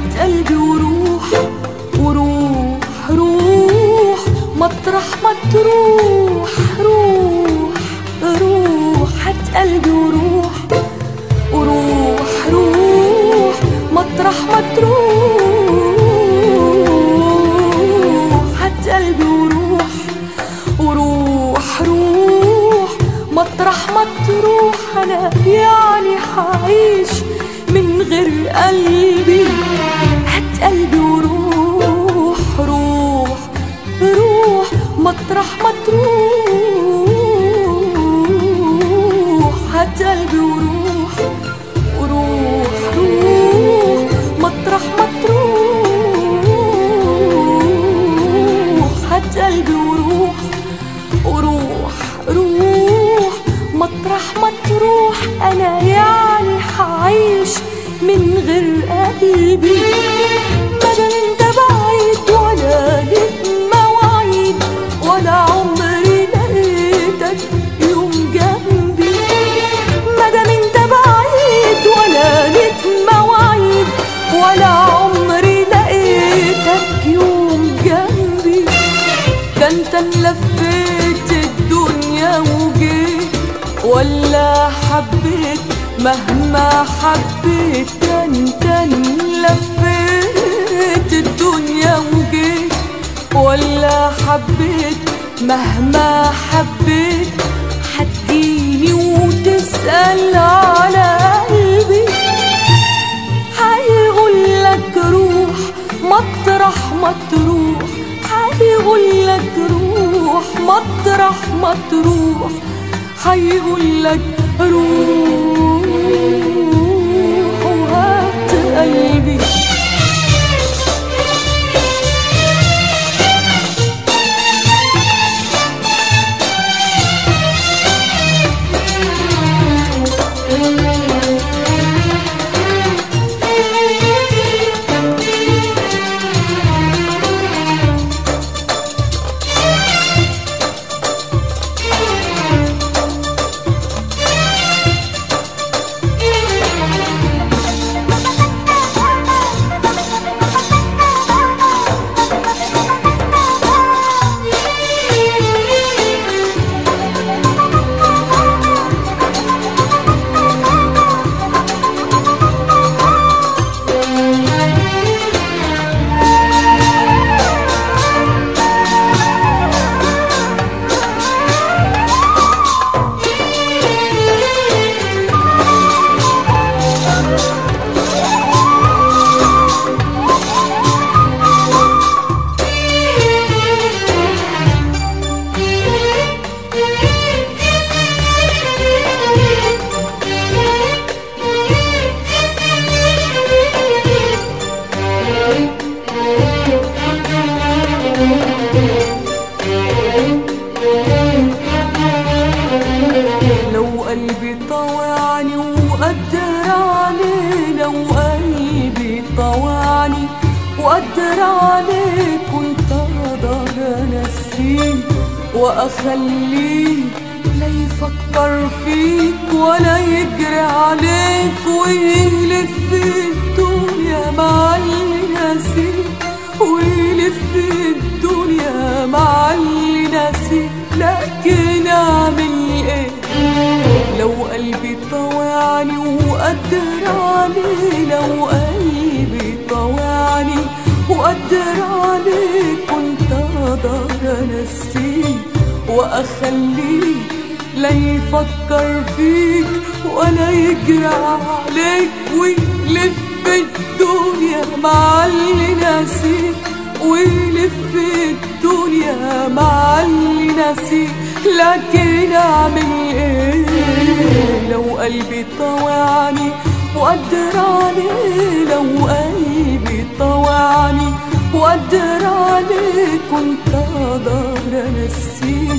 هات قلبي وروح وروح روح مطرح ما تروح، روح روح هات قلبي وروح وروح روح مطرح ما تروح، هات قلبي وروح وروح روح مطرح ما تروح. انا يعني حعيش من غير قلبي، هات قلبي وروح روح روح مطرح ما تروح، هات قلبي وروح وروح روح مطرح ما تروح، هات قلبي وروح وروح روح مطرح ما تروح. انا يعني حعيش من غير قلبي، مادام انت بعيد ولا ليك مواعيد، ولا عمري لقيتك يوم جنبي. مادام انت بعيد ولا ليك مواعيد، ولا عمري لقيتك يوم جنبي. ده انت لفيت الدنيا وجيت، ولا حبيت مهما حبيت. ده انت لفيت الدنيا وجيت، ولا حبيت مهما حبيت. هتجيني وتسأل على قلبي، هيقولك روح مطرح ما تروح، هيقولك روح مطرح ما تروح، هيقولك روح وهات قلبي. لو قلبي طوعني وقدر عليه، لو قلبي طوعني وقدر عليه، كنت اقدر انسيه واخليه لا يفكر فيك ولا يجري عليك ويلف الدنيا مع اللي ناسيك، ويلف الدنيا مع اللي ناسيك. لكن اعمل ايه لو قلبي طوعني وقدر عليه، لو قلبي طوعني وقدر عليه، كنت اقدر انسيه واخليه لا يفكر فيك ولا يجري عليك ويلف الدنيا مع اللي ناسيك، ويلف الدنيا مع اللي ناسيك. لكن اعمل ايه لو قلبي طوعني وقدر عليه، لو قلبي طوعني وقدر عليه، كنت اقدر انسيه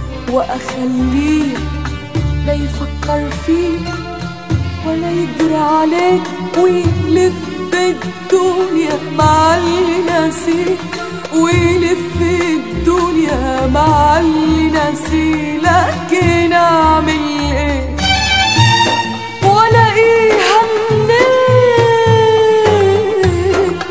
واخليه لا يفكر فيك ولا يجري عليك ويلف الدنيا مع اللي ناسيك، ويلف الدنيا مع اللي ناسيه. لكن اعمل ايه والاقيها منين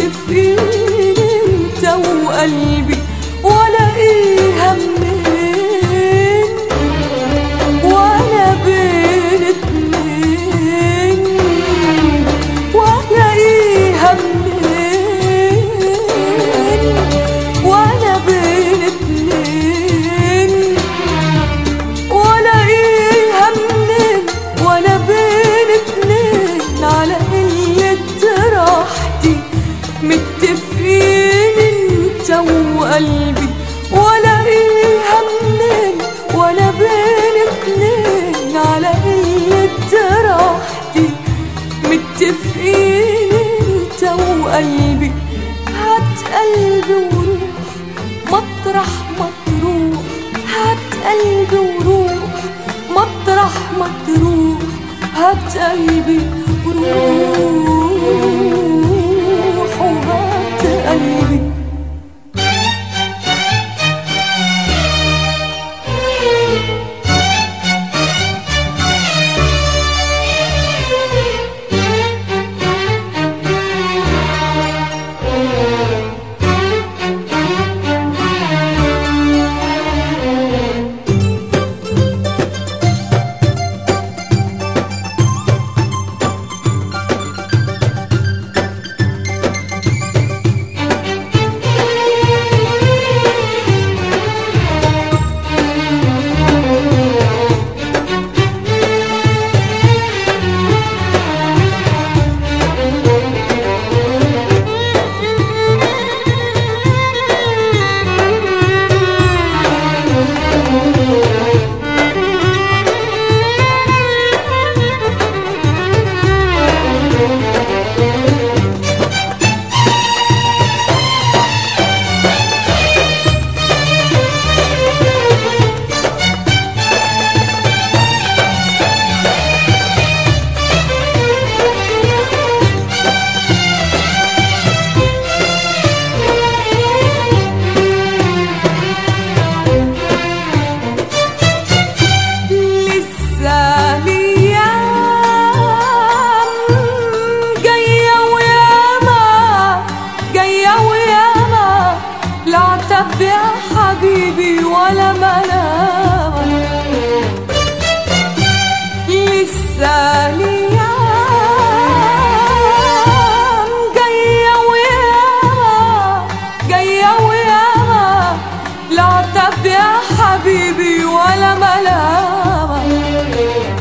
متفقين انت وقلبي والاقيها منين وانا بين اتنين والاقيها منين وانا بين اتنين والاقيها منين وانا بين اتنين على قلة راحتي متفقين انت وقلبي والاقيها منين وانا بين اتنين على قلة راحتي متفقين انت وقلبي. هات قلبي وروح مطرح ما تروح، هات قلبي وروح مطرح ما تروح، هات قلبي وروح وهات قلبي. يا حبيبي ولا ملامك لسه ليام جاية وياما جاية وياما لا عتاب يا حبيبي ولا ملامك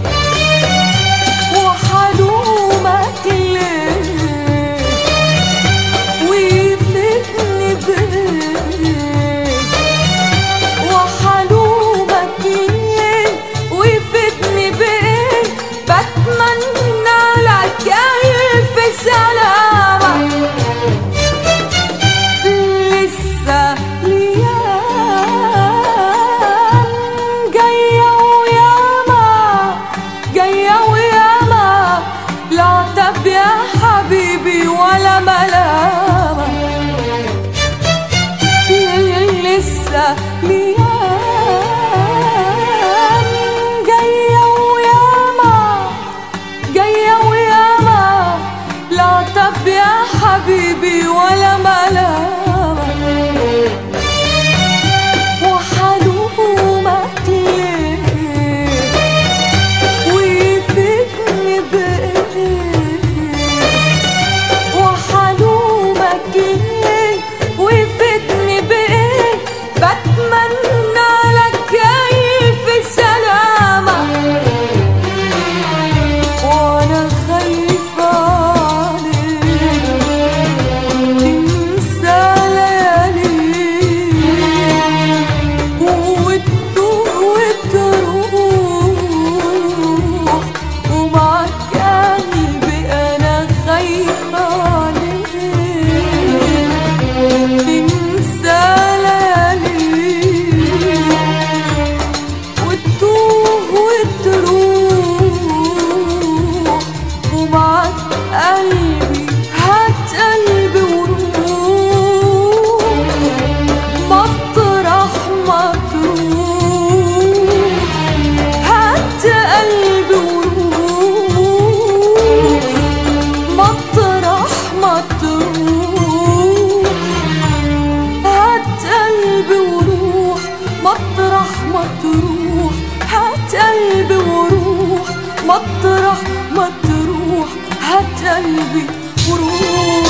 وحلومك ليه ويفلتني بيه وحلومك ليه ويفيدني بيه بتمنى لك ألف سلامة لسه ليام جاية وياما جاية وياما لا عتاب يا حبيبي ولا ملامة لسه ليام جاية وياما جاية وياما لا عتاب يا حبيبي ولا ملامة وحلومك ليه ويفيدني بإيه وحلومك ليه ويفيدني بإيه بتمنى مطرح ما تروح هات قلبي وروح.